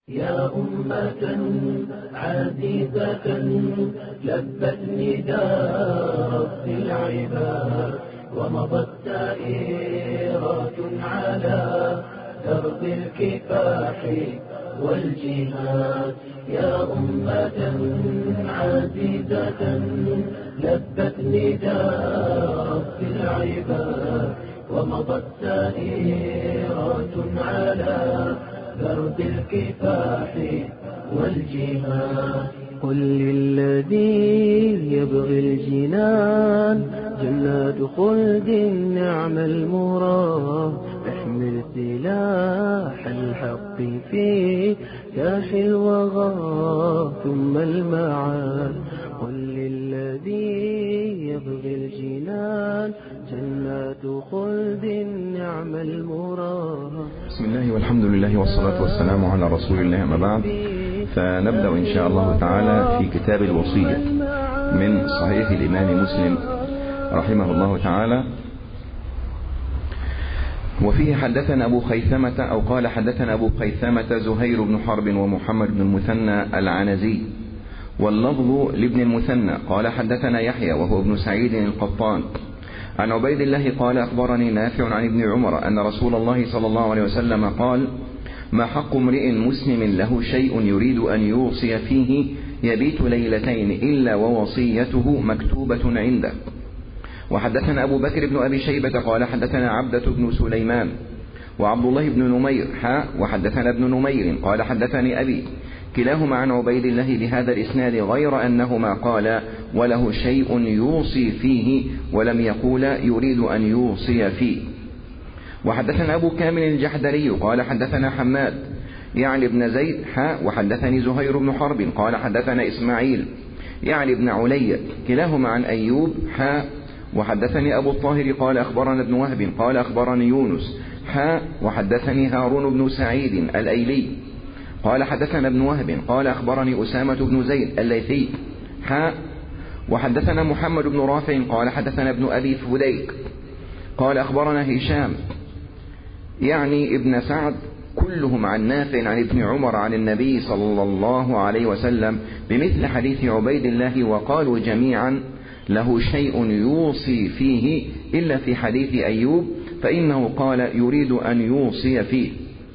يا أمة عزيزة لبت نداء رب العباد، ومضت سائرات على درب الكفاح والجهاد. يا أمة عزيزة لبت نداء رب العباد، ومضت سائرات على درب الكفاح والجهاد. قل للذي يبغي الجنان جنات خلد نعم المراد، احمل سلاح الحق في كاح الوغى ثم المعاد. قل للذي يبغي الجنان جنات خلد نعم المراد. بسم الله والحمد لله والصلاة والسلام على رسول الله، أما بعد، فنبدأ إن شاء الله تعالى في كتاب الوصية من صحيح الإمام مسلم رحمه الله تعالى. وفيه حدثنا أبو خيثمة أو قال حدثنا أبو خيثمة زهير بن حرب ومحمد بن المثنى العنزي، واللفظ لابن المثنى قال حدثنا يحيى وهو ابن سعيد القطان عن عبيد الله قال أخبرني نافع عن ابن عمر أن رسول الله صلى الله عليه وسلم قال: ما حق امرئ مسلم له شيء يريد أن يوصي فيه يبيت ليلتين إلا ووصيته مكتوبة عنده. وحدثنا أبو بكر بن أبي شيبة قال حدثنا عبدة بن سليمان وعبد الله بن نمير وحدثنا ابن نمير قال حدثني أبي، كلاهما عن عبيد الله بهذا الإسناد، غير أنهما قال وله شيء يوصي فيه ولم يقول يريد أن يوصي فيه. وحدثنا أبو كامل الجحدري قال حدثنا حماد يعني ابن زيد وحدثني زهير بن حرب قال حدثنا إسماعيل يعني ابن علي، كلاهما عن أيوب وحدثني أبو الطاهر قال أخبرنا ابن وهب قال أخبرني يونس وحدثني هارون بن سعيد الأيلي قال حدثنا ابن وهب قال أخبرني أسامة بن زيد الليثي وحدثنا محمد بن رافع قال حدثنا ابن أبي فديك قال أخبرنا هشام يعني ابن سعد، كلهم عن نافع عن ابن عمر عن النبي صلى الله عليه وسلم بمثل حديث عبيد الله، وقالوا جميعا له شيء يوصي فيه إلا في حديث أيوب فإنه قال يريد أن يوصي فيه،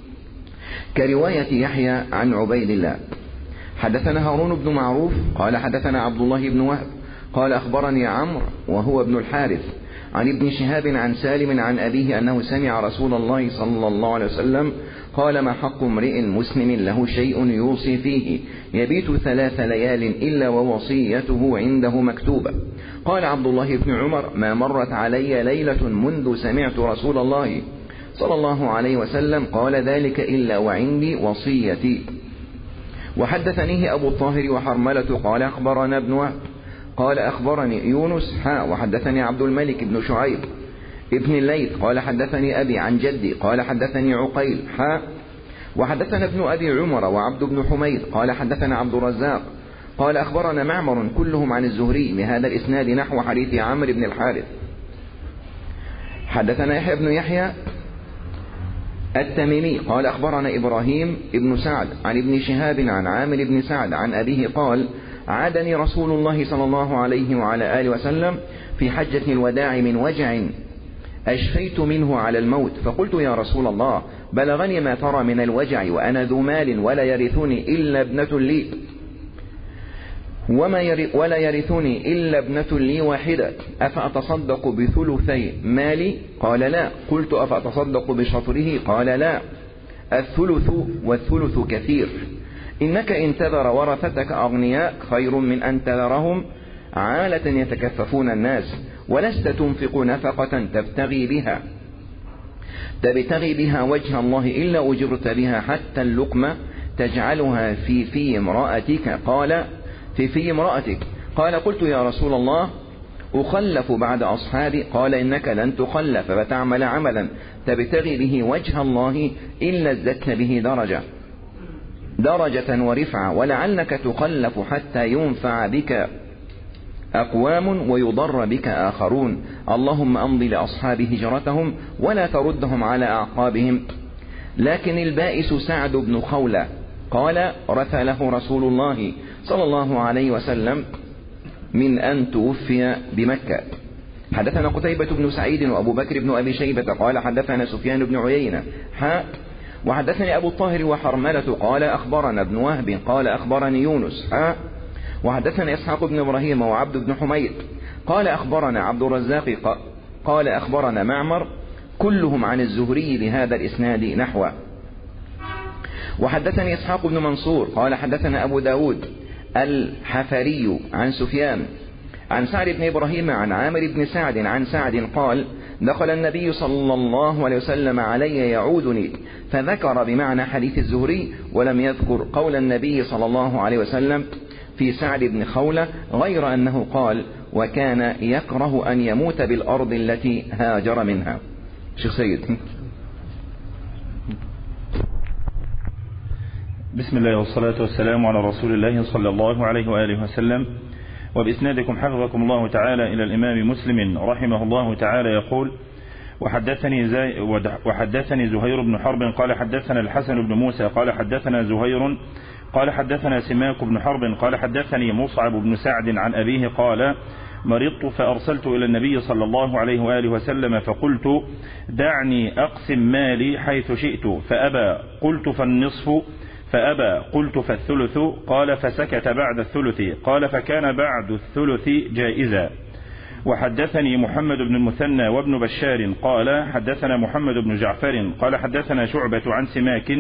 كرواية يحيى عن عبيد الله. حدثنا هارون بن معروف قال حدثنا عبد الله بن وهب قال أخبرني عمرو وهو ابن الحارث عن ابن شهاب عن سالم عن أبيه أنه سمع رسول الله صلى الله عليه وسلم قال: ما حق امرئ مسلم له شيء يوصي فيه يبيت 3 ليال إلا ووصيته عنده مكتوبة. قال عبد الله بن عمر: ما مرت علي ليلة منذ سمعت رسول الله صلى الله عليه وسلم قال ذلك إلا وعندي وصيتي. وحدثنيه أبو الطاهر وحرملة قال أخبرنا ابن وهب قال أخبرني يونس وحدثني عبد الملك بن شعيب ابن الليث قال حدثني أبي عن جدي قال حدثني عقيل وحدثنا ابن أبي عمر وعبد بن حميد قال حدثنا عبد الرزاق قال أخبرنا معمر كلهم عن الزهري بهذا الإسناد نحو حديث عمرو بن الحارث. حدثنا يحيى بن يحيى التميمي قال أخبرنا إبراهيم ابن سعد عن ابن شهاب عن عامر بن سعد عن أبيه قال: عادني رسول الله صلى الله عليه وعلى آله وسلم في حجة الوداع من وجع أشفيت منه على الموت، فقلت: يا رسول الله، بلغني ما ترى من الوجع وأنا ذو مال ولا يرثني إلا ابنة لي ولا يرثني إلا ابنة لي واحدة، أفأتصدق بثلثي مالي؟ قال: لا. قلت: أفأتصدق بشطره؟ قال: لا. الثلث والثلث كثير، إنك إن تذر ورثتك أغنياء خير من أن تذرهم عالة يتكففون الناس، ولست تنفق نفقة تبتغي بها وجه الله إلا أجرت بها، حتى اللقمة تجعلها في امرأتك. قال: في امرأتك. قال: قلت: يا رسول الله، أخلف بعد أصحابي؟ قال: إنك لن تخلف فتعمل عملا تبتغي به وجه الله إلا ازددت به درجة ورفعة، ولعلك تخلف حتى ينفع بك أقوام ويضر بك آخرون. اللهم أمضي لأصحاب هجرتهم ولا تردهم على أعقابهم. لكن البائس سعد بن خولة قال رثله رسول الله صلى الله عليه وسلم من أن توفي بمكة. حدثنا قتيبة بن سعيد وأبو بكر بن أبي شيبة قال حدثنا سفيان بن عيينة وحدثني أبو الطاهر وحرملة قال أخبرنا ابن وهب قال أخبرني يونس وحدثنا إسحاق بن إبراهيم وعبد بن حميد قال أخبرنا عبد الرزاق قال أخبرنا معمر كلهم عن الزهري بهذا الإسناد نحوه. وحدثني إسحاق بن منصور قال حدثنا أبو داود الحفري عن سفيان عن سعد بن إبراهيم عن عامر بن سعد عن سعد قال دخل النبي صلى الله عليه وسلم علي يعودني فذكر بمعنى حديث الزهري ولم يذكر قول النبي صلى الله عليه وسلم في سعد بن خولة غير أنه قال وكان يكره أن يموت بالأرض التي هاجر منها. شيخ سيد. بسم الله والصلاة والسلام على رسول الله صلى الله عليه وآله وسلم. وبإسنادكم حفظكم الله تعالى إلى الإمام مسلم رحمه الله تعالى يقول وحدثني زهير بن حرب قال حدثنا الحسن بن موسى قال حدثنا زهير قال حدثنا سماك بن حرب قال حدثني مصعب بن سعد عن أبيه قال مرضت فأرسلت إلى النبي صلى الله عليه وآله وسلم فقلت دعني أقسم مالي حيث شئت فأبى قلت فالنصف فأبى قلت فالثلث قال فسكت بعد الثلث قال فكان بعد الثلث جائزا. وحدثني محمد بن المثنى وابن بشار قال حدثنا محمد بن جعفر قال حدثنا شعبة عن سماك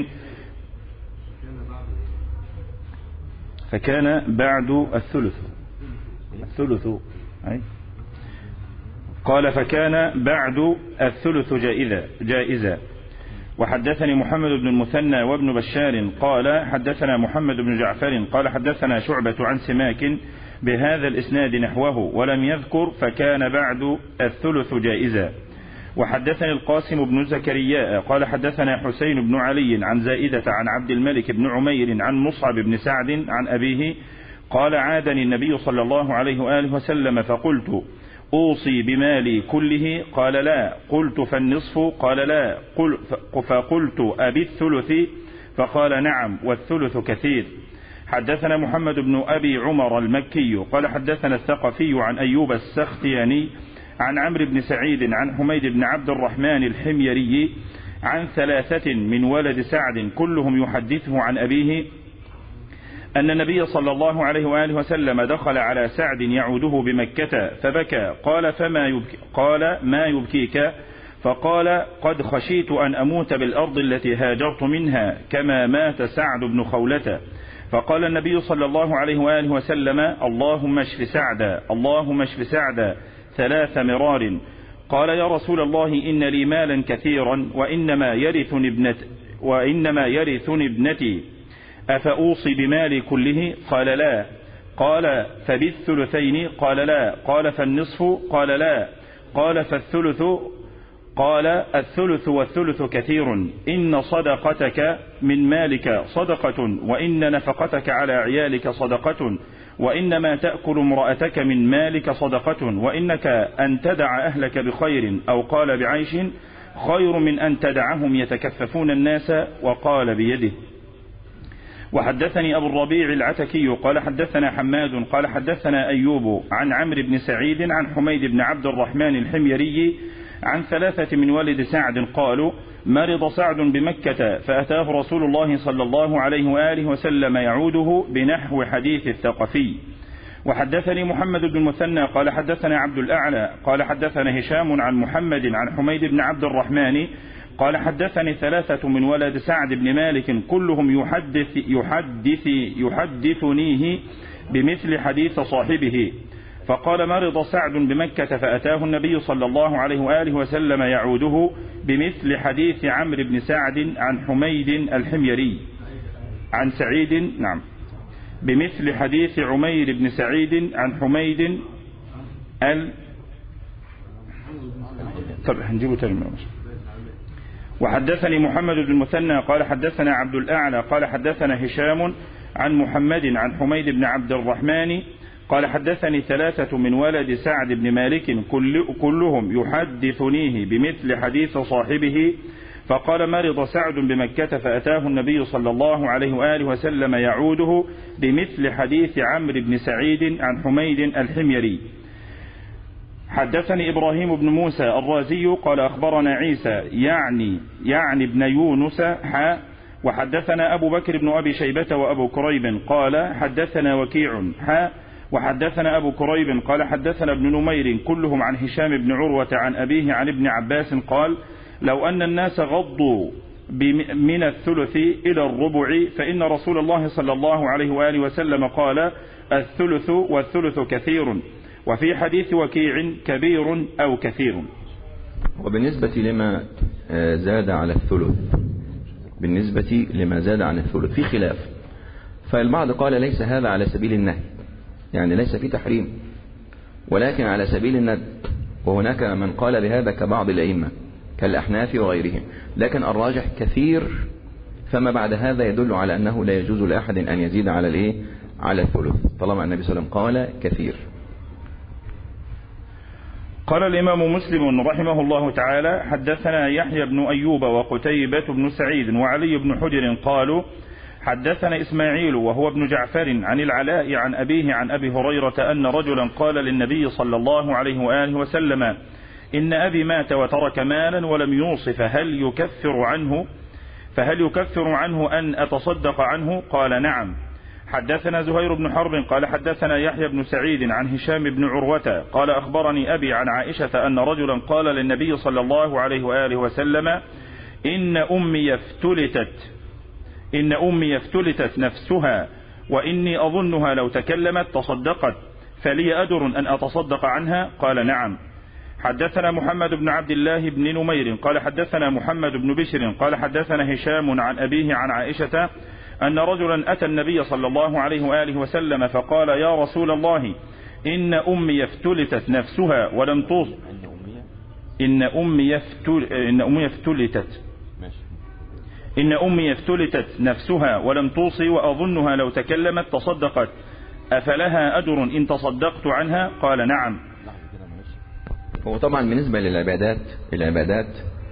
فكان بعد الثلث قال فكان بعد الثلث جائزا. وحدثني محمد بن المثنى وابن بشار قال حدثنا محمد بن جعفر قال حدثنا شعبة عن سماك بهذا الإسناد نحوه ولم يذكر فكان بعد الثلث جائزا. وحدثني القاسم بن زكريا قال حدثنا حسين بن علي عن زائدة عن عبد الملك بن عمير عن مصعب بن سعد عن أبيه قال عادني النبي صلى الله عليه وآله وسلم فقلت أوصي بمالي كله قال لا قلت فالنصف قال لا فقلت أبي الثلث فقال نعم والثلث كثير. حدثنا محمد بن أبي عمر المكي قال حدثنا الثقفي عن أيوب السختياني عن عمرو بن سعيد عن حميد بن عبد الرحمن الحميري عن 3 من ولد سعد كلهم يحدثه عن أبيه أن النبي صلى الله عليه وآله وسلم دخل على سعد يعوده بمكة فبكى قال ما يبكيك فقال قد خشيت أن أموت بالأرض التي هاجرت منها كما مات سعد بن خولة. فقال النبي صلى الله عليه وآله وسلم اللهم اشف سعدا اللهم اشف سعدا 3 مرار. قال يا رسول الله إن لي مالا كثيرا وإنما يرثني ابنتي أفأوصي بمالي كله قال لا قال فبالثلثين قال لا قال فالنصف قال لا قال فالثلث قال الثلث والثلث كثير إن صدقتك من مالك صدقة وإن نفقتك على عيالك صدقة وإنما تأكل امرأتك من مالك صدقة وإنك أن تدع أهلك بخير أو قال بعيش خير من أن تدعهم يتكففون الناس وقال بيده. وحدثني أبو الربيع العتكي قال حدثنا حماد قال حدثنا أيوب عن عمرو بن سعيد عن حميد بن عبد الرحمن الحميري عن 3 من ولد سعد قالوا مرض سعد بمكة فأتاه رسول الله صلى الله عليه وآله وسلم يعوده بنحو حديث الثقفي. وحدثني محمد بن المثنى قال حدثنا عبد الأعلى قال حدثنا هشام عن محمد عن حميد بن عبد الرحمن قال حدثني 3 من ولد سعد بن مالك كلهم يحدثنيه بمثل حديث صاحبه. فقال مرض سعد بمكة فأتاه النبي صلى الله عليه وآله وسلم يعوده بمثل حديث عمرو بن سعد عن حميد الحميري عن سعيد نعم بمثل حديث عمير بن سعيد عن حميد طب هنجيبه تاني. وحدثني محمد بن المثنى قال حدثنا عبد الأعلى قال حدثنا هشام عن محمد عن حميد بن عبد الرحمن قال حدثني 3 من ولد سعد بن مالك كلهم يحدثنيه بمثل حديث صاحبه. فقال مرض سعد بمكة فأتاه النبي صلى الله عليه وآله وسلم يعوده بمثل حديث عمرو بن سعيد عن حميد الحميري. حدثني إبراهيم بن موسى الرازي قال أخبرنا عيسى يعني ابن يونس وحدثنا أبو بكر بن أبي شيبة وأبو كريب قال حدثنا وكيع وحدثنا أبو كريب قال حدثنا ابن نمير كلهم عن هشام بن عروة عن أبيه عن ابن عباس قال لو أن الناس غضوا من الثلث إلى الربع فإن رسول الله صلى الله عليه وآله وسلم قال الثلث والثلث كثير، وفي حديث وكيع كبير أو كثير. وبالنسبة لما زاد على الثلث في خلاف، فالبعض قال ليس هذا على سبيل النهي، يعني ليس في تحريم ولكن على سبيل الندب، وهناك من قال بهذا كبعض الأئمة كالأحناف وغيرهم، لكن الراجح كثير، فما بعد هذا يدل على أنه لا يجوز لأحد أن يزيد على الثلث طالما النبي صلى الله عليه وسلم قال كثير. قال الإمام مسلم رحمه الله تعالى حدثنا يحيى بن أيوب وقتيبة بن سعيد وعلي بن حجر قالوا حدثنا إسماعيل وهو ابن جعفر عن العلاء عن أبيه عن أبي هريرة أن رجلا قال للنبي صلى الله عليه وآله وسلم إن أبي مات وترك مالا ولم يوص فهل يكفر عنه أن أتصدق عنه؟ قال نعم. حدثنا زهير بن حرب قال حدثنا يحيى بن سعيد عن هشام بن عروة قال أخبرني أبي عن عائشة أن رجلا قال للنبي صلى الله عليه وآله وسلم إن أمي افتلتت نفسها وإني أظنها لو تكلمت تصدقت فلي أجر أن أتصدق عنها؟ قال نعم. حدثنا محمد بن عبد الله بن نمير قال حدثنا محمد بن بشر قال حدثنا هشام عن أبيه عن عائشة أن رجلا أتى النبي صلى الله عليه وآله وسلم فقال يا رسول الله إن أمي افتلتت نفسها ولم توص إن أمي افتلتت نفسها ولم توصي وأظنها لو تكلمت تصدقت أفلها أجر إن تصدقت عنها؟ قال نعم. هو طبعا بالنسبة للعبادات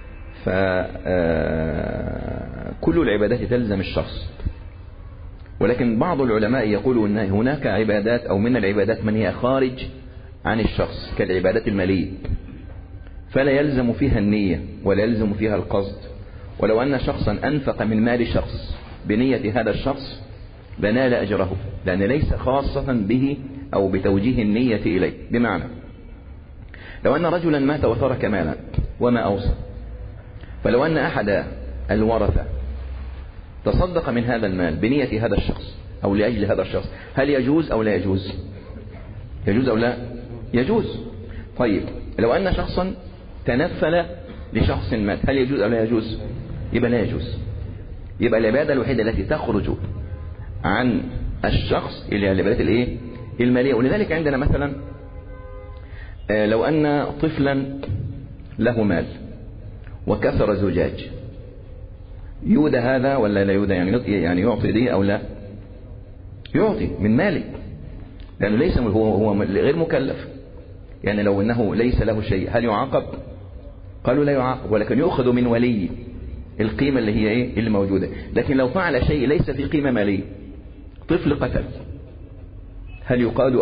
فكل العبادات تلزم الشخص، ولكن بعض العلماء يقولوا أن هناك عبادات أو من العبادات من هي خارج عن الشخص كالعبادات المالية، فلا يلزم فيها النية ولا يلزم فيها القصد، ولو أن شخصا أنفق من مال شخص بنية هذا الشخص لنال أجره، لأن ليس خاصة به أو بتوجيه النية إليه. بمعنى لو أن رجلا مات وترك مالا وما أوصى، فلو أن أحد الورثة تصدق من هذا المال بنية هذا الشخص أو لأجل هذا الشخص، هل يجوز أو لا يجوز؟ يجوز أو لا يجوز؟ طيب لو أن شخصا تنفل لشخص مات، هل يجوز أو لا يجوز؟ يبقى لا يجوز. يبقى العبادة الوحيدة التي تخرج عن الشخص إلى العبادات المالية. ولذلك عندنا مثلا لو أن طفلا له مال وكسر زجاج، يودى هذا ولا لا يودى؟ يعني يعطي دي أو لا يعطي من ماله، لأنه ليس هو غير مكلف. يعني لو أنه ليس له شيء هل يعاقب؟ قالوا لا يعاقب، ولكن يؤخذ من ولي القيمة اللي هي اللي موجودة. لكن لو فعل شيء ليس في قيمة مالية، طفل قتل، هل يقاد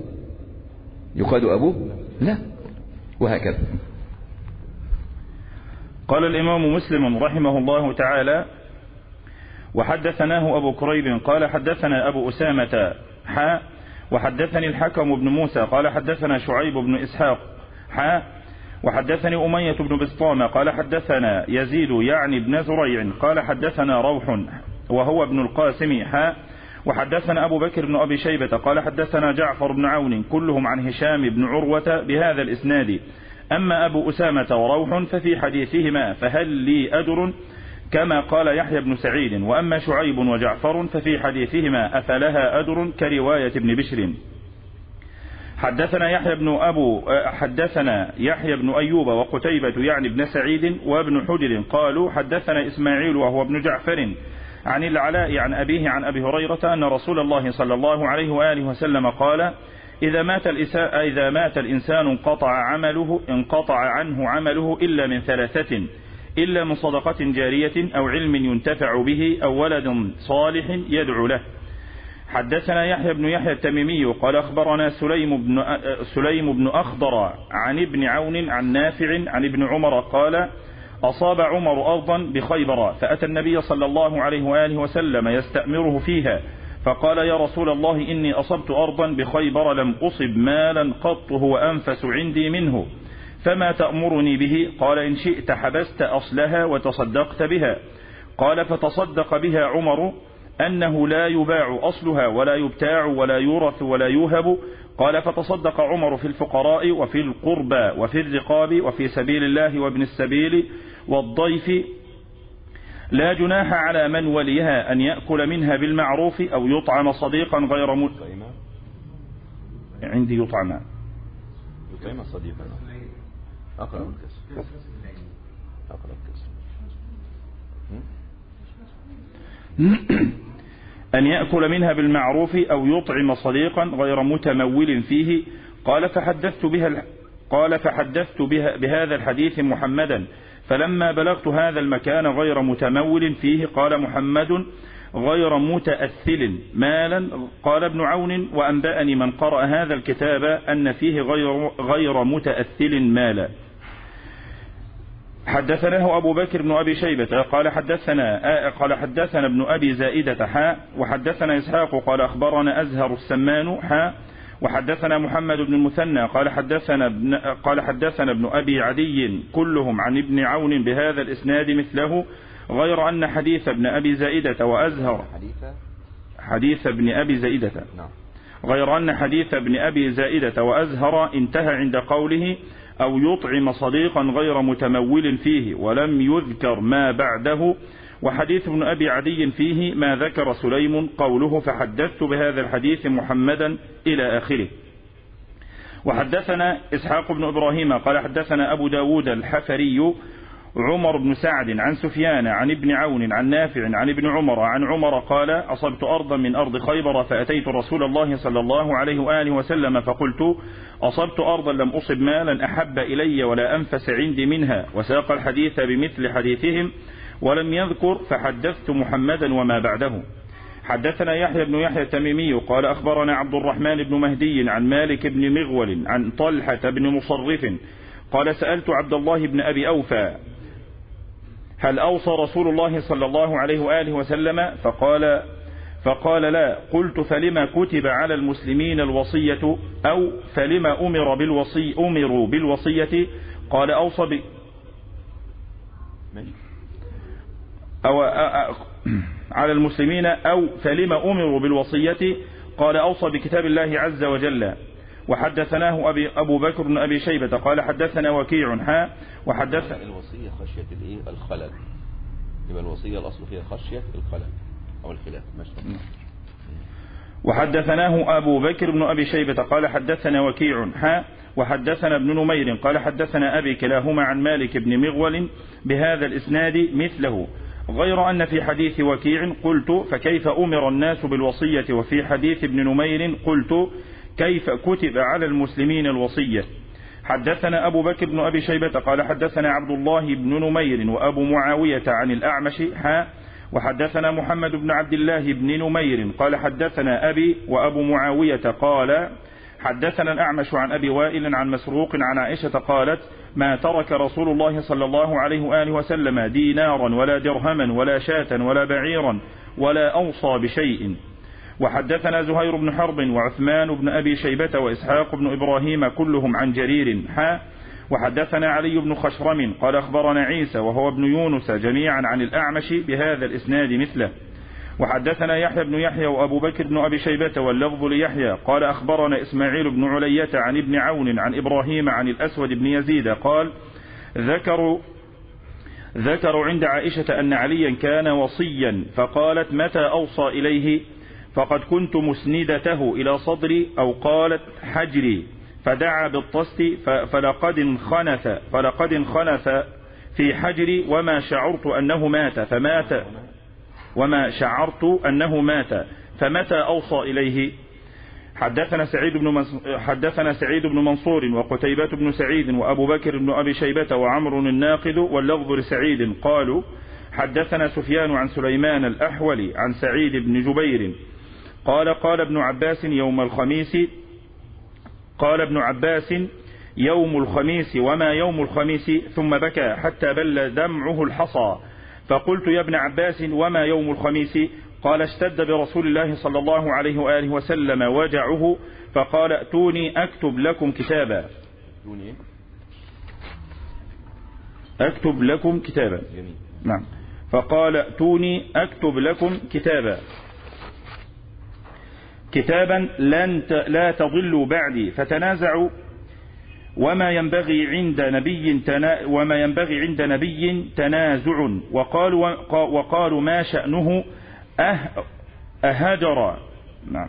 أبوه؟ لا، وهكذا. قال الإمام مسلم رحمه الله تعالى وحدثناه أبو كريب قال حدثنا أبو أسامة وحدثني الحكم بن موسى قال حدثنا شعيب بن إسحاق وحدثني أمية بن بسطامة قال حدثنا يزيد يعني بن زريع قال حدثنا روح وهو ابن القاسم وحدثنا أبو بكر بن أبي شيبة قال حدثنا جعفر بن عون كلهم عن هشام بن عروة بهذا الإسناد. أما أبو أسامة وروح ففي حديثهما فهل لي أجر كما قال يحيى بن سعيد، وأما شعيب وجعفر ففي حديثهما أفلها أجر كرواية ابن بشر. حدثنا يحيى بن أيوب وقتيبة يعني بن سعيد وابن حجر قالوا حدثنا إسماعيل وهو ابن جعفر عن العلاء عن أبيه عن أبي هريرة أن رسول الله صلى الله عليه وآله وسلم قال إذا مات الإنسان انقطع عنه عمله إلا من ثلاثة: إلا من صدقة جارية أو علم ينتفع به أو ولد صالح يدعو له. حدثنا يحيى بن يحيى التميمي قال أخبرنا سليم بن أخضر عن ابن عون عن نافع عن ابن عمر قال أصاب عمر أرضا بخيبر فأتى النبي صلى الله عليه وآله وسلم يستأمره فيها فقال يا رسول الله إني أصبت أرضا بخيبر لم أصب مالا قط هو أنفس عندي منه فما تأمرني به؟ قال إن شئت حبست أصلها وتصدقت بها. قال فتصدق بها عمر أنه لا يباع أصلها ولا يبتاع ولا يورث ولا يوهب. قال فتصدق عمر في الفقراء وفي القربى وفي الرقاب وفي سبيل الله وابن السبيل والضيف لا جناح على من وليها أن يأكل منها بالمعروف أو يطعم صديقا غير عندي يطعم صديقا أقرأ الكسر أن يأكل منها بالمعروف أو يطعم صديقا غير متمول فيه. قال فحدثت بهذا الحديث محمدا فلما بلغت هذا المكان غير متمول فيه قال محمد غير متأثل مالا. قال ابن عون وأنبأني من قرأ هذا الكتاب أن فيه غير متأثل مالا. حدثناه أبو بكر بن أبي شيبة قال حدثنا ابن أبي زائدة وحدثنا إسحاق قال أخبرنا أزهر السمان وحدثنا محمد بن المثنى قال حدثنا ابن أبي عدي كلهم عن ابن عون بهذا الإسناد مثله غير أن حديث ابن أبي زائدة وأزهر حديث ابن أبي زائدة غير أن حديث ابن أبي زائدة وأزهر انتهى عند قوله أو يطعم صديقا غير متمول فيه ولم يذكر ما بعده. وحديث ابن أبي عدي فيه ما ذكر سليم قوله فحدثت بهذا الحديث محمدا إلى آخره. وحدثنا إسحاق بن إبراهيم قال حدثنا أبو داود الحفري عمر بن سعد عن سفيان عن ابن عون عن نافع عن ابن عمر عن عمر قال أصبت أرضا من أرض خيبر فأتيت رسول الله صلى الله عليه وآله وسلم فقلت أصبت أرضا لم أصب مالا أحب إلي ولا أنفس عندي منها وساق الحديث بمثل حديثهم ولم يذكر فحدثت محمدا وما بعده. حدثنا يحيى بن يحيى التميمي قال أخبرنا عبد الرحمن بن مهدي عن مالك بن مغول عن طلحة بن مصرف قال سألت عبد الله بن أبي أوفى هل أوصى رسول الله صلى الله عليه وآله وسلم فقال لا. قلت فلما كتب على المسلمين الوصية أو فلما أمروا بالوصية؟ قال أوصى على المسلمين أو فلما أمروا بالوصية؟ قال أوصى بكتاب الله عز وجل. وحدثناه أبو بكر بن أبي شيبة قال حدثنا وكيع وحدثنا الوصية خشية الخلل يبقى الوصية الأصل فيها خشية الخلل أو الخلاف. وحدثناه أبو بكر بن أبي شيبة قال حدثنا وكيع وحدثنا ابن نمير قال حدثنا أبي كلاهما عن مالك بن مغول بهذا الإسناد مثله غير أن في حديث وكيع قلت فكيف أمر الناس بالوصية وفي حديث ابن نمير قلت كيف كتب على المسلمين الوصية. حدثنا أبو بكر بن أبي شيبة قال حدثنا عبد الله بن نمير وأبو معاوية عن الأعمش وحدثنا محمد بن عبد الله بن نمير قال حدثنا أبي وأبو معاوية قال حدثنا الأعمش عن أبي وائل عن مسروق عن عائشة قالت ما ترك رسول الله صلى الله عليه وآله وسلم دينارا ولا درهما ولا شاة ولا بعيرا ولا أوصى بشيء. وحدثنا زهير بن حرب وعثمان بن أبي شيبة وإسحاق بن إبراهيم كلهم عن جرير وحدثنا علي بن خشرم قال أخبرنا عيسى وهو ابن يونس جميعا عن الأعمش بهذا الإسناد مثله. وحدثنا يحيى بن يحيى وأبو بكر بن أبي شيبة واللفظ ليحيى قال أخبرنا إسماعيل بن علية عن ابن عون عن إبراهيم عن الأسود بن يزيد قال ذكروا عند عائشة أن عليا كان وصيا فقالت متى أوصى إليه؟ فقد كنت مسندته إلى صدري أو قالت حجري فدعا بالطست فلقد انخنث في حجري وما شعرت أنه مات فمتى أوصى إليه؟ حدثنا سعيد بن منصور وقتيبة بن سعيد وأبو بكر بن أبي شيبة وعمر الناقد واللفظ لسعيد قالوا حدثنا سفيان عن سليمان الأحول عن سعيد بن جبير قال ابن عباس يوم الخميس وما يوم الخميس ثم بكى حتى بل دمعه الحصى فقلت يا ابن عباس وما يوم الخميس قال اشتد برسول الله صلى الله عليه وآله وسلم وجعه فقال ائتوني أكتب لكم كتابا نعم فقال ائتوني أكتب لكم كتابا لا تضلوا بعدي فتنازعوا وما ينبغي عند نبي تنازع وقالوا ما شأنه أهدر نعم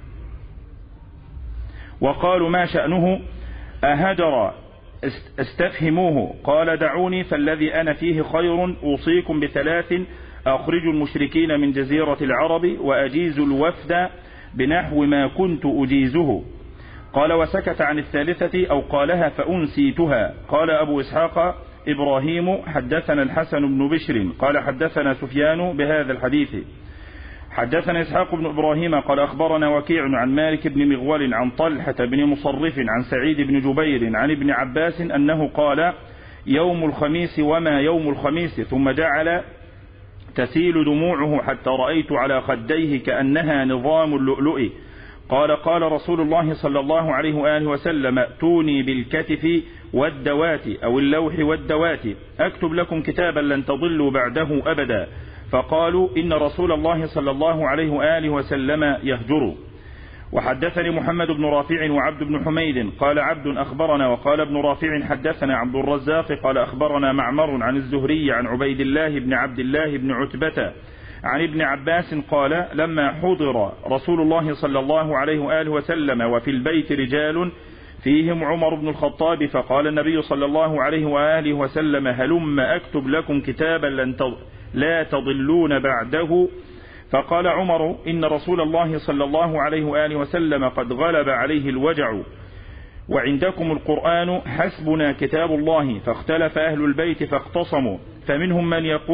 وقالوا ما شأنه أهدر استفهموه قال دعوني فالذي أنا فيه خير أوصيكم بثلاث أخرج المشركين من جزيرة العرب وأجيز الوفد بنحو ما كنت أجيزه قال وسكت عن الثالثة أو قالها فأنسيتها قال أبو إسحاق إبراهيم حدثنا الحسن بن بشر قال حدثنا سفيان بهذا الحديث حدثنا إسحاق بن إبراهيم قال أخبرنا وكيع عن مالك بن مغول عن طلحة بن مصرف عن سعيد بن جبير عن ابن عباس أنه قال يوم الخميس وما يوم الخميس ثم جعل تسيل دموعه حتى رأيت على خديه كأنها نظام اللؤلؤ قال رسول الله صلى الله عليه وآله وسلم ائتوني بالكتف والدوات أو اللوح والدوات أكتب لكم كتابا لن تضلوا بعده أبدا فقالوا إن رسول الله صلى الله عليه وآله وسلم يهجر وحدثني محمد بن رافع وعبد بن حميد قال عبد أخبرنا وقال ابن رافع حدثنا عبد الرزاق قال أخبرنا معمر عن الزهري عن عبيد الله بن عبد الله بن عتبة عن ابن عباس قال لما حضر رسول الله صلى الله عليه وآله وسلم وفي البيت رجال فيهم عمر بن الخطاب فقال النبي صلى الله عليه وآله وسلم هلم أكتب لكم كتابا لا تضلون بعده فقال عمر إن رسول الله صلى الله عليه وآله وسلم قد غلب عليه الوجع وعندكم القرآن حسبنا كتاب الله فاختلف أهل البيت فاختصموا فمنهم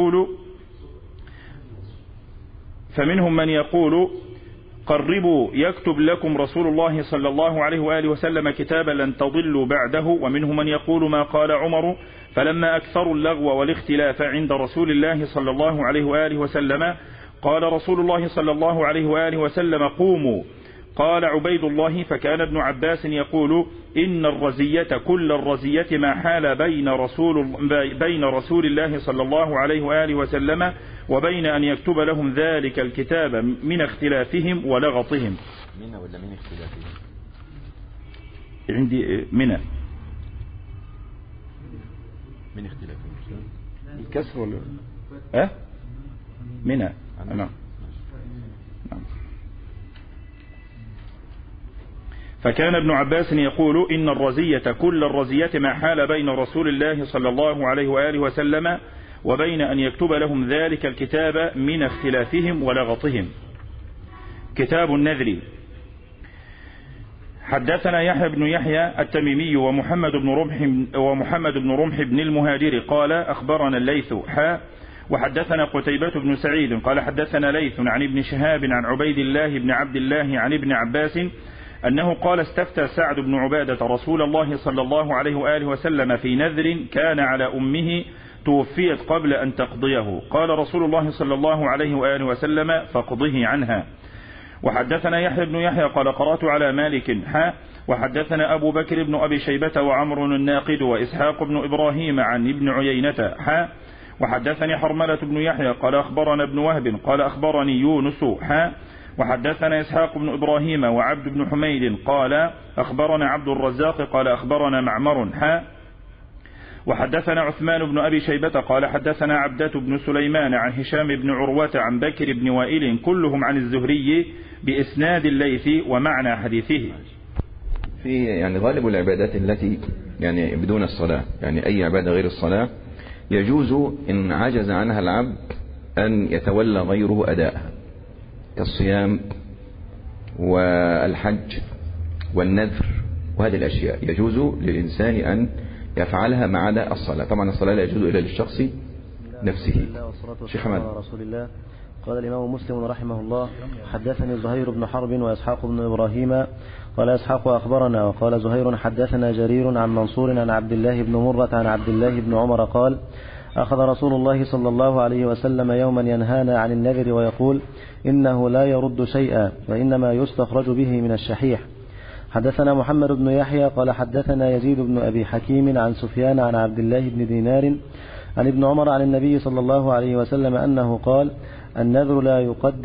من يقول قربوا يكتب لكم رسول الله صلى الله عليه وآله وسلم كتابا لن تضلوا بعده ومنهم من يقول ما قال عمر فلما أكثروا اللغو والاختلاف عند رسول الله صلى الله عليه وآله وسلم قال رسول الله صلى الله عليه وآله وسلم قوموا قال عبيد الله فكان ابن عباس يقول إن الرزية كل الرزية ما حال بين رسول الله صلى الله عليه وآله وسلم وبين أن يكتب لهم ذلك الكتاب من اختلافهم ولغطهم من ولا من اختلافهم عندي من اختلافهم الكسر ولا من نعم فكان ابن عباس يقول إن الرزية كل الرزية ما حال بين رسول الله صلى الله عليه وآله وسلم وبين أن يكتب لهم ذلك الكتاب من اختلافهم ولغطهم. كتاب النذر. حدثنا يحيى بن يحيى التميمي ومحمد بن رمح بن المهاجر قال أخبرنا الليث وحدثنا قتيبة بن سعيد قال حدثنا ليث عن ابن شهاب عن عبيد الله بن عبد الله عن ابن عباس أنه قال استفتى سعد بن عبادة رسول الله صلى الله عليه وآله وسلم في نذر كان على أمه توفيت قبل أن تقضيه قال رسول الله صلى الله عليه وآله وسلم فاقضه عنها. وحدثنا يحيى بن يحيى قال قرأت على مالك وحدثنا أبو بكر بن أبي شيبة وعمر الناقد وإسحاق بن إبراهيم عن ابن عيينة وحدثني حرملة بن يحيى قال أخبرنا ابن وهب قال أخبرني يونس وحدثنا إسحاق بن إبراهيم وعبد بن حميد قال أخبرنا عبد الرزاق قال أخبرنا معمر وحدثنا عثمان بن أبي شيبة قال حدثنا عبدة بن سليمان عن هشام بن عروة عن بكر بن وائل كلهم عن الزهري بإسناد الليث ومعنى حديثه. في يعني غالب العبادات التي يعني بدون الصلاة يعني أي عبادة غير الصلاة يجوز إن عجز عنها العبد أن يتولى غيره أداءها كالصيام والحج والنذر وهذه الأشياء يجوز للإنسان أن يفعلها ما عدا الصلاة. طبعا الصلاة لا يجوز إلا للشخص نفسه. شيخ حمد. رسول الله. قال الإمام مسلم رحمه الله: حدثني زهير بن حرب وإسحاق بن إبراهيم قال إسحاق أخبرنا، وقال زهير حدثنا جرير عن منصور عن عبد الله بن مرة عن عبد الله بن عمر قال: أخذ رسول الله صلى الله عليه وسلم يوما ينهانا عن النذر ويقول: إنه لا يرد شيئا وإنما يستخرج به من الشحيح. حدثنا محمد بن يحيى قال حدثنا يزيد بن أبي حكيم عن سفيان عن عبد الله بن دينار عن ابن عمر عن النبي صلى الله عليه وسلم أنه قال: النذر لا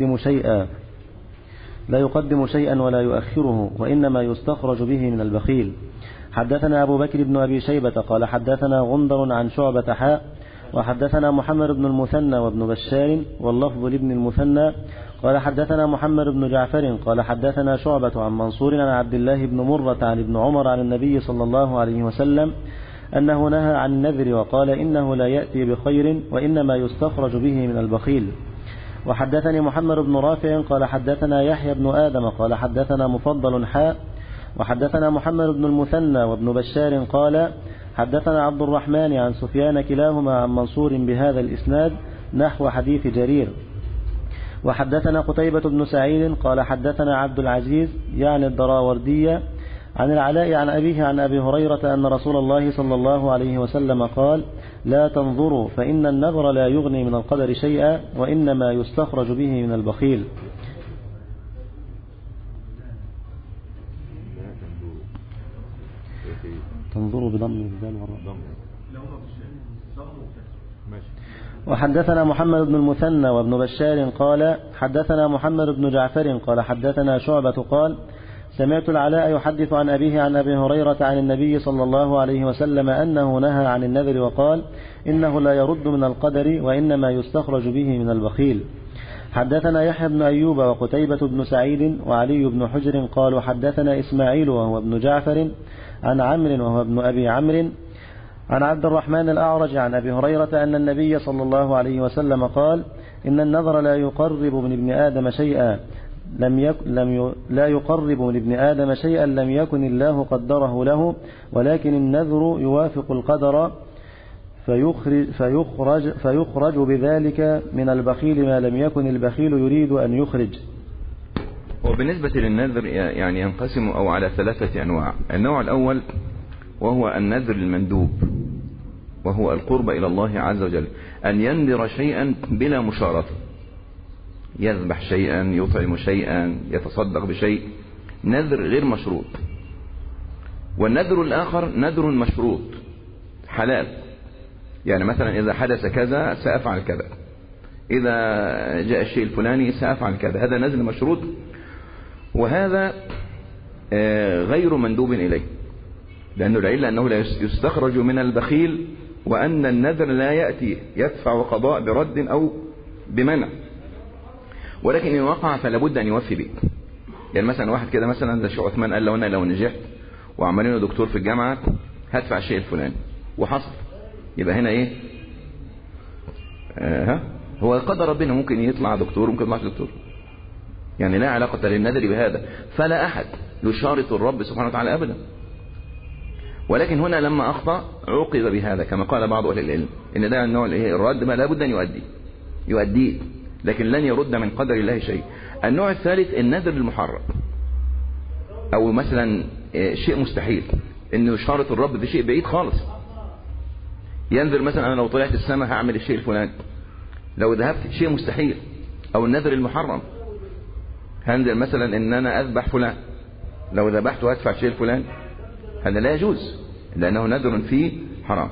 يقدم شيئا ولا يؤخره، وإنما يستخرج به من البخيل. حدثنا أبو بكر بن أبي شيبة قال حدثنا غندر عن شعبة حاء، وحدثنا محمد بن المثنى وابن بشار واللفظ لابن المثنى قال حدثنا محمد بن جعفر قال حدثنا شعبة عن منصور عن عبد الله بن مرة عن ابن عمر عن النبي صلى الله عليه وسلم أنه نهى عن النذر وقال: إنه لا يأتي بخير وإنما يستخرج به من البخيل. وحدثني محمد بن رافع قال حدثنا يحيى بن آدم قال حدثنا مفضل حاء، وحدثنا محمد بن المثنى وابن بشار قال حدثنا عبد الرحمن عن سفيان كلاهما عن منصور بهذا الإسناد نحو حديث جرير. وحدثنا قتيبة بن سعيد قال حدثنا عبد العزيز يعني الدراوردية عن العلاء عن أبيه عن أبي هريرة أن رسول الله صلى الله عليه وسلم قال: لا تنظروا فإن النذر لا يغني من القدر شيئا وإنما يستخرج به من البخيل. تنظروا بضم الدال والراء. وحدثنا محمد بن المثنى وابن بشار قال حدثنا محمد بن جعفر قال حدثنا شعبة قال: سمعت العلاء يحدث عن أبيه عن أبي هريرة عن النبي صلى الله عليه وسلم أنه نهى عن النذر وقال: إنه لا يرد من القدر وإنما يستخرج به من البخيل. حدثنا يحيى بن أيوب وقتيبة بن سعيد وعلي بن حجر قالوا حدثنا إسماعيل وهو ابن جعفر عن عمرو وهو ابن أبي عمرو عن عبد الرحمن الأعرج عن أبي هريرة أن النبي صلى الله عليه وسلم قال: إن النذر لا يقرب من ابن آدم شيئا لم يكن الله قدره له، ولكن النذر يوافق القدر فيخرج بذلك من البخيل ما لم يكن البخيل يريد أن يخرج. وبالنسبة للنذر يعني ينقسم أو على 3 أنواع. النوع الأول وهو النذر المندوب، وهو القرب إلى الله عز وجل، أن ينذر شيئا بلا مشارطة، يذبح شيئا، يطعم شيئا، يتصدق بشيء، نذر غير مشروط. والنذر الآخر نذر مشروط حلال، يعني مثلا إذا حدث كذا سأفعل كذا، إذا جاء الشيء الفلاني سأفعل كذا، هذا نذر مشروط، وهذا غير مندوب إليه، لأنه العلة أنه لا يستخرج من البخيل، وأن النذر لا يأتي يدفع قضاء برد أو بمنع، ولكن إن وقع فلا بد أن يوفي به. يعني مثلا واحد كده مثلا زي عثمان قال: أنا لو نجحت وعملين دكتور في الجامعة هدفع الشيء الفلاني، وحصل، يبقى هنا إيه؟ هو قدر ربنا، ممكن يطلع دكتور وممكن ما يطلعش دكتور، يعني لا علاقة للنذر بهذا، فلا أحد يشارط الرب سبحانه وتعالى أبدا. ولكن هنا لما أخطأ عوقب بهذا، كما قال بعض أهل العلم إن ده النوع الرد ما لا بد أن يؤديه، لكن لن يرد من قدر الله شيء. النوع الثالث النذر المحرم، أو مثلا شيء مستحيل، إنه يشارط الرب بشيء بعيد خالص. ينذر مثلا أنا لو طلعت السماء هعمل الشيء الفلاني، لو ذهبت شيء مستحيل. أو النذر المحرم، هنذر مثلا إن أنا أذبح فلان، لو ذبحت وأدفع الشيء الفلاني، هذا لا يجوز لأنه نذر فيه حرام.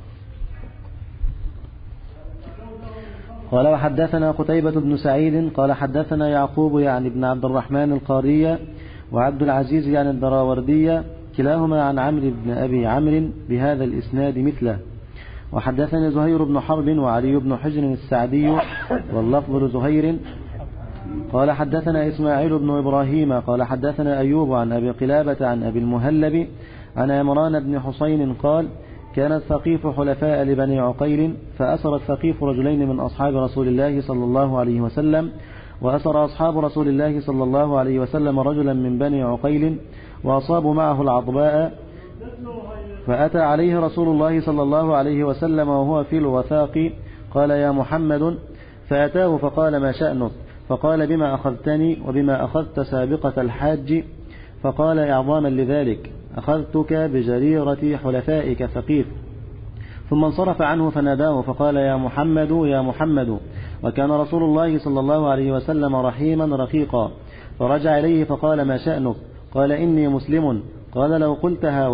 قال: وحدثنا قتيبة بن سعيد قال حدثنا يعقوب يعني ابن عبد الرحمن القارية وعبد العزيز يعني الدراوردية كلاهما عن عمرو بن أبي عمرو بهذا الإسناد مثله. وحدثني زهير بن حرب وعلي بن حجر السعدي واللفظ لزهير قال حدثنا إسماعيل بن إبراهيم قال حدثنا أيوب عن أبي قلابة عن أبي المهلب عن عمران بن حسين قال: كانت ثقيف حلفاء لبني عقيل، فأسر الثقيف رجلين من أصحاب رسول الله صلى الله عليه وسلم، وأسر أصحاب رسول الله صلى الله عليه وسلم رجلا من بني عقيل وأصابوا معه العضباء، فأتى عليه رسول الله صلى الله عليه وسلم وهو في الوثاق، قال يا محمد، فأتاه فقال ما شأنك؟ فقال بما أخذتني وبما أخذت سابقة الحاج؟ فقال إعظاما لذلك أخذتك بجريرة حلفائك ثقيف. ثم انصرف عنه فناداه فقال يا محمد يا محمد، وكان رسول الله صلى الله عليه وسلم رحيما رقيقا. فرجع إليه فقال ما شأنك؟ قال إني مسلم. قال لو قلتها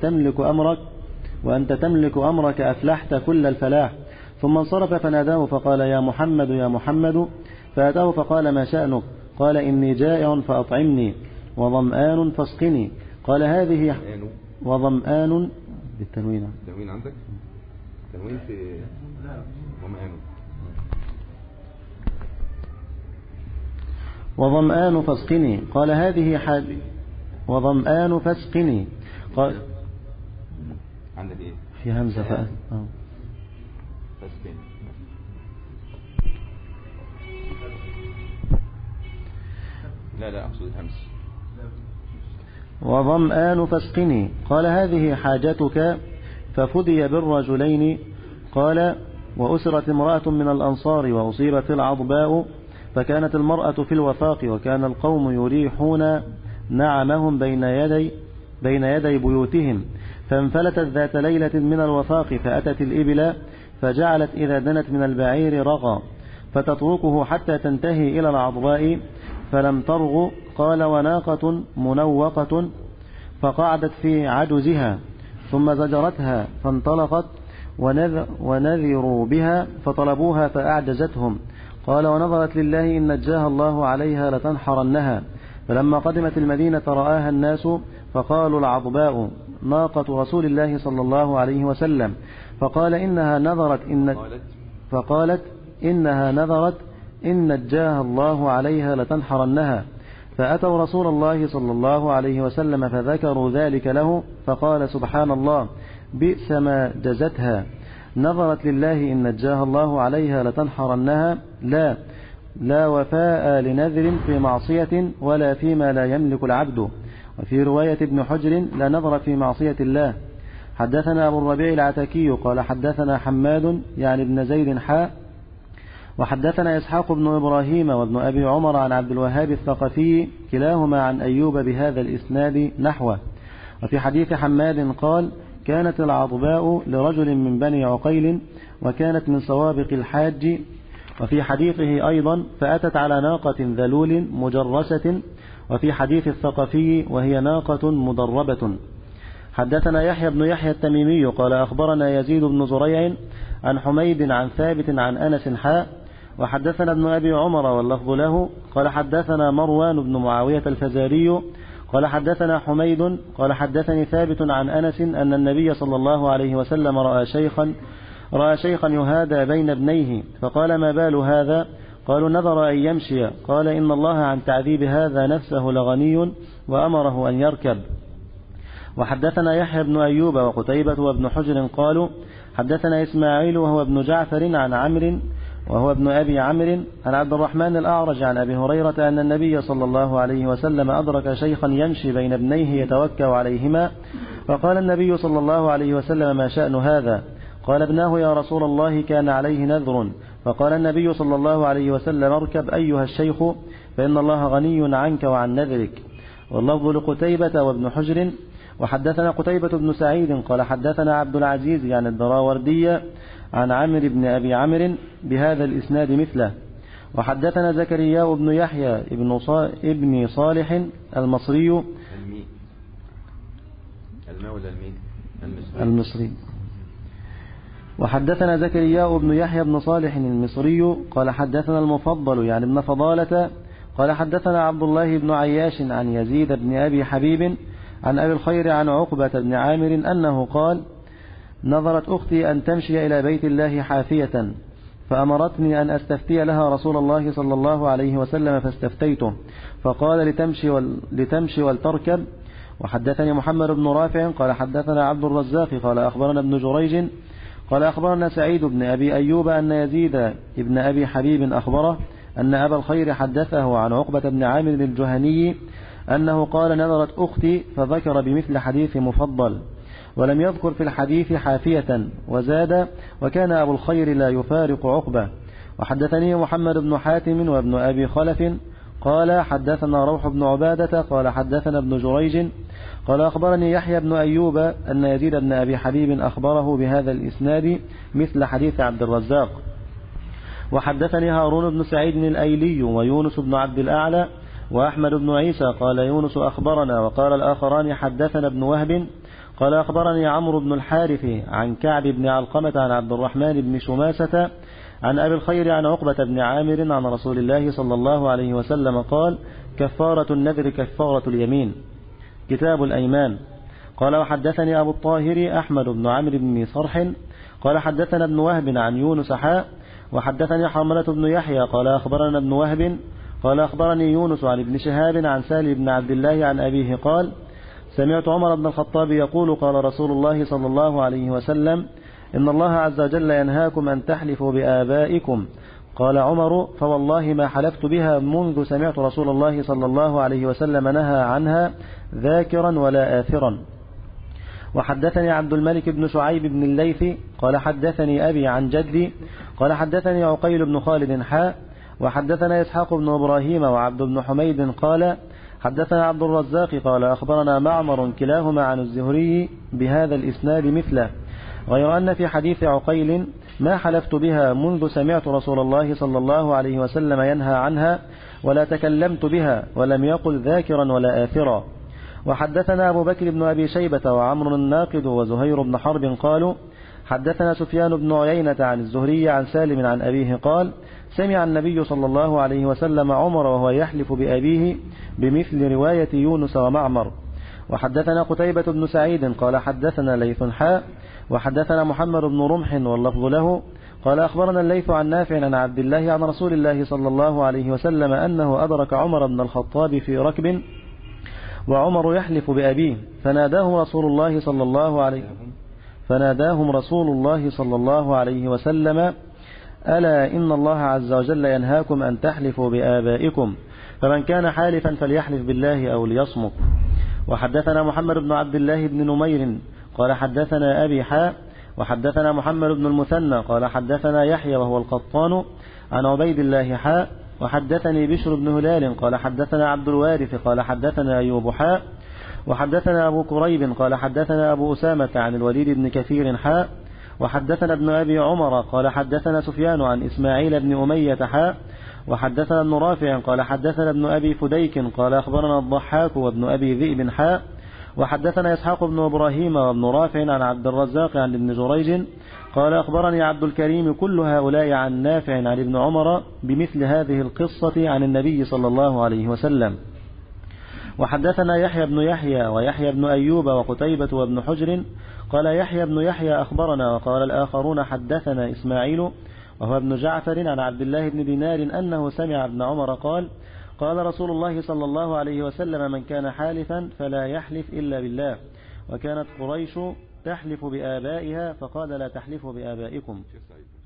وأنت تملك أمرك أفلحت كل الفلاح. ثم انصرف فناداه فقال يا محمد يا محمد، فأتاه فقال ما شأنك؟ قال إني جائع فأطعمني وظمآن فاسقني. قال هذه وظمآن بالتنوين. تنوين عندك؟ تنوين في ظمآن. وظمآن فاسقني. قال هذه حاجة وظمآن فاسقني. قال عندك ايه؟ في همزة فاسقني. لا أقصد الهمس. وظمآن فاسقني. قال هذه حاجتك. ففدي بالرجلين. قال وأسرت امرأة من الأنصار وأصيبت العضباء، فكانت المرأة في الوثاق، وكان القوم يريحون نعمهم بين يدي بيوتهم، فانفلتت ذات ليلة من الوثاق فأتت الإبل، فجعلت إذا دنت من البعير رغى، فتتركه حتى تنتهي إلى العضباء، فلم ترغ. قال وناقة منوقة، فقعدت في عجزها، ثم زجرتها فانطلقت، ونذروا بها فطلبوها فأعجزتهم. قال ونظرت لله إن نجاها الله عليها لتنحرنها. فلما قدمت المدينة رآها الناس فقالوا العضباء ناقة رسول الله صلى الله عليه وسلم. فقالت إنها نذرت إن نجاها الله عليها لتنحرنها. فأتوا رسول الله صلى الله عليه وسلم فذكروا ذلك له، فقال سبحان الله بئس ما جزتها، نظرت لله إن نجاها الله عليها لتنحرنها، لا وفاء لنذر في معصية ولا فيما لا يملك العبد. وفي رواية ابن حجر لا نظر في معصية الله. حدثنا أبو الربيع العتكي قال حدثنا حماد يعني ابن زيد حاء، وحدثنا إسحاق بن إبراهيم وابن أبي عمر عن عبد الوهاب الثقفي كلاهما عن أيوب بهذا الإسناد نحوه. وفي حديث حماد قال كانت العضباء لرجل من بني عقيل وكانت من سوابق الحاج. وفي حديثه أيضا فأتت على ناقة ذلول مجرسة. وفي حديث الثقفي وهي ناقة مدربة. حدثنا يحيى بن يحيى التميمي قال أخبرنا يزيد بن زريع عن حميد عن ثابت عن أنس حاء. وحدثنا ابن أبي عمر واللفظ له قال حدثنا مروان بن معاوية الفزاري قال حدثنا حميد قال حدثني ثابت عن أنس أن النبي صلى الله عليه وسلم رأى شيخا يهادى بين ابنيه، فقال ما بال هذا؟ قالوا نذر أن يمشي. قال إن الله عن تعذيب هذا نفسه لغني وأمره أن يركب. وحدثنا يحيى بن أيوب وقتيبة وابن حجر قالوا حدثنا إسماعيل وهو ابن جعفر عن عمرو وهو ابن أبي عمرو عن عبد الرحمن الأعرج عن أبي هريرة أن النبي صلى الله عليه وسلم أدرك شيخا يمشي بين ابنيه يتوكأ عليهما، فقال النبي صلى الله عليه وسلم ما شأن هذا؟ قال ابناه يا رسول الله كان عليه نذر. فقال النبي صلى الله عليه وسلم اركب أيها الشيخ فإن الله غني عنك وعن نذرك. واللفظ لقتيبة وابن حجر. وحدثنا قتيبة بن سعيد قال حدثنا عبد العزيز يعني الدراوردي عن عمرو بن أبي عمرو بهذا الإسناد مثله. وحدثنا زكريا بن يحيى ابن صالح المصري المصري. وحدثنا زكريا بن يحيى بن صالح المصري قال حدثنا المفضل يعني ابن فضالة قال حدثنا عبد الله بن عياش عن يزيد بن أبي حبيب عن أبي الخير عن عقبة بن عامر أنه قال نظرت أختي أن تمشي إلى بيت الله حافية، فأمرتني أن أستفتي لها رسول الله صلى الله عليه وسلم فاستفتيته، فقال لتمشي ولتركب. وحدثني محمد بن رافع قال حدثنا عبد الرزاق قال أخبرنا ابن جريج قال أخبرنا سعيد بن أبي أيوب أن يزيد بن أبي حبيب أخبره أن أبا الخير حدثه عن عقبة بن عامر الجهني أنه قال نظرت أختي، فذكر بمثل حديث مفضل، ولم يذكر في الحديث حافية، وزاد وكان أبو الخير لا يفارق عقبة. وحدثني محمد بن حاتم وابن أبي خلف قال حدثنا روح بن عبادة قال حدثنا ابن جريج قال أخبرني يحيى بن أيوب أن يزيد بن أبي حبيب أخبره بهذا الإسناد مثل حديث عبد الرزاق. وحدثني هارون بن سعيد الأيلي ويونس بن عبد الأعلى وأحمد بن عيسى قال يونس أخبرنا، وقال الآخران حدثنا ابن وهب قال أخبرني عمرو بن الحارث عن كعب بن علقمة عن عبد الرحمن بن شماسة عن أبي الخير عن عقبة بن عامر عن رسول الله صلى الله عليه وسلم قال كفارة النذر كفارة اليمين. كتاب الأيمان. قال وحدثني أبو الطاهر أحمد بن عمرو بن صرح قال حدثنا ابن وهب عن يونس حاء وحدثني حرملة بن يحيى قال أخبرنا ابن وهب قال أخبرني يونس عن ابن شهاب عن سالم بن عبد الله عن أبيه قال سمعت عمر بن الخطاب يقول قال رسول الله صلى الله عليه وسلم إن الله عز وجل ينهاكم أن تحلفوا بآبائكم. قال عمر فوالله ما حلفت بها منذ سمعت رسول الله صلى الله عليه وسلم نهى عنها ذاكرا ولا آثرا. وحدثني عبد الملك بن شعيب بن الليث قال حدثني أبي عن جدي قال حدثني عقيل بن خالد حاء وحدثنا إسحاق بن إبراهيم وعبد بن حميد قال حدثنا عبد الرزاق قال أخبرنا معمر كلاهما عن الزهري بهذا الإسناد مثله، غير أن في حديث عقيل ما حلفت بها منذ سمعت رسول الله صلى الله عليه وسلم ينهى عنها ولا تكلمت بها، ولم يقل ذاكرا ولا آثرا. وحدثنا أبو بكر بن أبي شيبة وعمر الناقد وزهير بن حرب قالوا حدثنا سفيان بن عيينة عن الزهري عن سالم عن أبيه قال سمع النبي صلى الله عليه وسلم عمر وهو يحلف بأبيه بمثل رواية يونس ومعمر. وحدثنا قتيبة بن سعيد قال حدثنا ليث حاء وحدثنا محمد بن رمح واللفظ له قال أخبرنا الليث عن نافع عن عبد الله عن رسول الله صلى الله عليه وسلم أنه أدرك عمر بن الخطاب في ركب وعمر يحلف بأبيه فناداهم رسول الله صلى الله عليه وسلم ألا إن الله عز وجل ينهاكم أن تحلفوا بآبائكم، فمن كان حالفا فليحلف بالله أو ليصمت. وحدثنا محمد بن عبد الله بن نمير قال حدثنا أبي حاء وحدثنا محمد بن المثنى قال حدثنا يحيى وهو القطان عن عبيد الله حاء وحدثني بشر بن هلال قال حدثنا عبد الوارث قال حدثنا أيوب حاء وحدثنا أبو كريب قال حدثنا أبو أسامة عن الوليد بن كثير حاء وحدثنا ابن أبي عمر قال حدثنا سفيان عن إسماعيل بن أمية حاء وحدثنا ابن رافع قال حدثنا ابن أبي فديك قال أخبرنا الضحاك وابن أبي ذئب حاء وحدثنا إسحاق بن إبراهيم وابن رافع عن عبد الرزاق عن ابن جريج قال أخبرني عبد الكريم كل هؤلاء عن نافع عن ابن عمر بمثل هذه القصة عن النبي صلى الله عليه وسلم. وحدثنا يحيى بن يحيى ويحيى بن أيوب وقتيبة وابن حجر قال يحيى بن يحيى أخبرنا، وقال الآخرون حدثنا إسماعيل وهو ابن جعفر عن عبد الله بن دينار أنه سمع ابن عمر قال قال رسول الله صلى الله عليه وسلم من كان حالفا فلا يحلف إلا بالله، وكانت قريش تحلف بآبائها فقال لا تحلفوا بآبائكم.